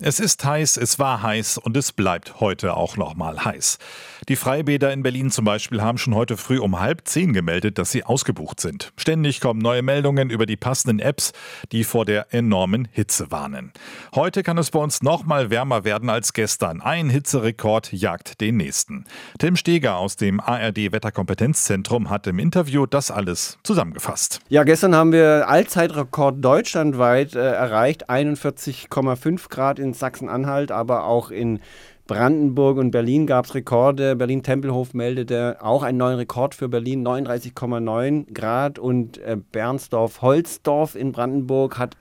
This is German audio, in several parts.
Es ist heiß, es war heiß und es bleibt heute auch noch mal heiß. Die Freibäder in Berlin zum Beispiel haben schon heute früh um 9:30 gemeldet, dass sie ausgebucht sind. Ständig kommen neue Meldungen über die passenden Apps, die vor der enormen Hitze warnen. Heute kann es bei uns noch mal wärmer werden als gestern. Ein Hitzerekord jagt den nächsten. Tim Steger aus dem ARD-Wetterkompetenzzentrum hat im Interview das alles zusammengefasst. Ja, gestern haben wir Allzeitrekord deutschlandweit erreicht, 41,5 Grad in Sachsen-Anhalt, aber auch in Brandenburg und Berlin gab es Rekorde. Berlin-Tempelhof meldete auch einen neuen Rekord für Berlin, 39,9 Grad. Und Bernsdorf-Holzdorf in Brandenburg hat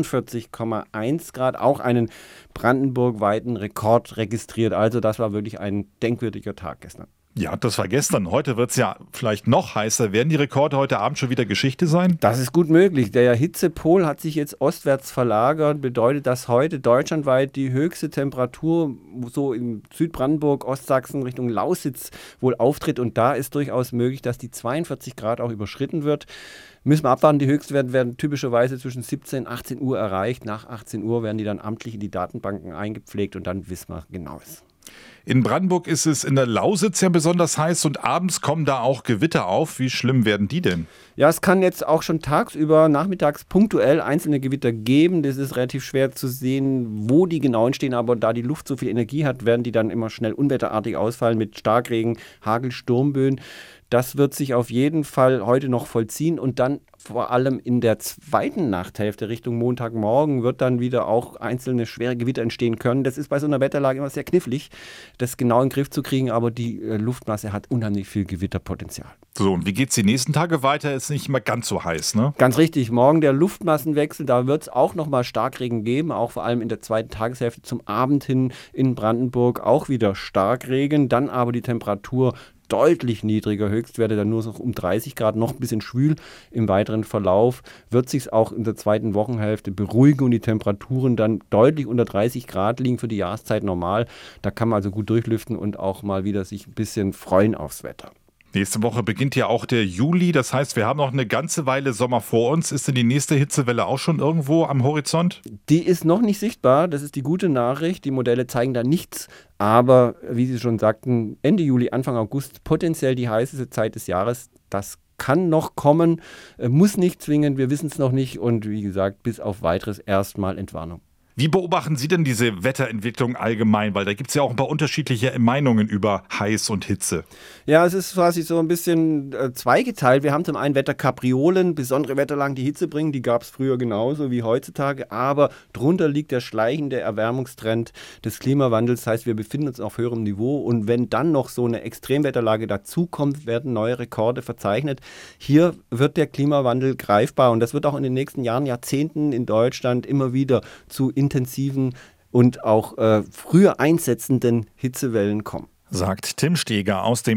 41,1 Grad, auch einen brandenburgweiten Rekord registriert. Also das war wirklich ein denkwürdiger Tag gestern. Ja, das war gestern. Heute wird es ja vielleicht noch heißer. Werden die Rekorde heute Abend schon wieder Geschichte sein? Das ist gut möglich. Der Hitzepol hat sich jetzt ostwärts verlagert. Bedeutet, dass heute deutschlandweit die höchste Temperatur so in Südbrandenburg, Ostsachsen Richtung Lausitz wohl auftritt. Und da ist durchaus möglich, dass die 42 Grad auch überschritten wird. Müssen wir abwarten. Die Höchstwerte werden typischerweise zwischen 17 und 18 Uhr erreicht. Nach 18 Uhr werden die dann amtlich in die Datenbanken eingepflegt und dann wissen wir Genaues. In Brandenburg ist es in der Lausitz ja besonders heiß und abends kommen da auch Gewitter auf. Wie schlimm werden die denn? Ja, es kann jetzt auch schon tagsüber, nachmittags punktuell einzelne Gewitter geben. Das ist relativ schwer zu sehen, wo die genau entstehen, aber da die Luft so viel Energie hat, werden die dann immer schnell unwetterartig ausfallen mit Starkregen, Hagel, Sturmböen. Das wird sich auf jeden Fall heute noch vollziehen und dann vor allem in der zweiten Nachthälfte Richtung Montagmorgen wird dann wieder auch einzelne schwere Gewitter entstehen können. Das ist bei so einer Wetterlage immer sehr knifflig, das genau in den Griff zu kriegen, aber die Luftmasse hat unheimlich viel Gewitterpotenzial. So, und wie geht es die nächsten Tage weiter? Ist nicht immer ganz so heiß, ne? Ganz richtig. Morgen der Luftmassenwechsel, da wird es auch nochmal Starkregen geben, auch vor allem in der zweiten Tageshälfte zum Abend hin in Brandenburg auch wieder Starkregen, dann aber die Temperatur deutlich niedriger, Höchstwerte dann nur noch um 30 Grad, noch ein bisschen schwül im weiteren Verlauf, wird sich auch in der zweiten Wochenhälfte beruhigen und die Temperaturen dann deutlich unter 30 Grad liegen für die Jahreszeit normal. Da kann man also gut durchlüften und auch mal wieder sich ein bisschen freuen aufs Wetter. Nächste Woche beginnt ja auch der Juli, das heißt, wir haben noch eine ganze Weile Sommer vor uns. Ist denn die nächste Hitzewelle auch schon irgendwo am Horizont? Die ist noch nicht sichtbar, das ist die gute Nachricht. Die Modelle zeigen da nichts, aber wie Sie schon sagten, Ende Juli, Anfang August potenziell die heißeste Zeit des Jahres. Das kann noch kommen, muss nicht zwingend, wir wissen es noch nicht und wie gesagt, bis auf weiteres erstmal Entwarnung. Wie beobachten Sie denn diese Wetterentwicklung allgemein? Weil da gibt es ja auch ein paar unterschiedliche Meinungen über Heiß und Hitze. Ja, es ist quasi so ein bisschen zweigeteilt. Wir haben zum einen Wetterkapriolen, besondere Wetterlagen, die Hitze bringen. Die gab es früher genauso wie heutzutage. Aber drunter liegt der schleichende Erwärmungstrend des Klimawandels. Das heißt, wir befinden uns auf höherem Niveau. Und wenn dann noch so eine Extremwetterlage dazukommt, werden neue Rekorde verzeichnet. Hier wird der Klimawandel greifbar. Und das wird auch in den nächsten Jahren, Jahrzehnten in Deutschland immer wieder zu intensiven und auch früher einsetzenden Hitzewellen kommen. Sagt Tim Steger aus dem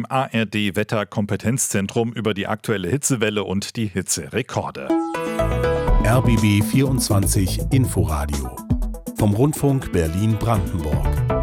ARD-Wetterkompetenzzentrum über die aktuelle Hitzewelle und die Hitzerekorde. RBB 24 Inforadio vom Rundfunk Berlin-Brandenburg.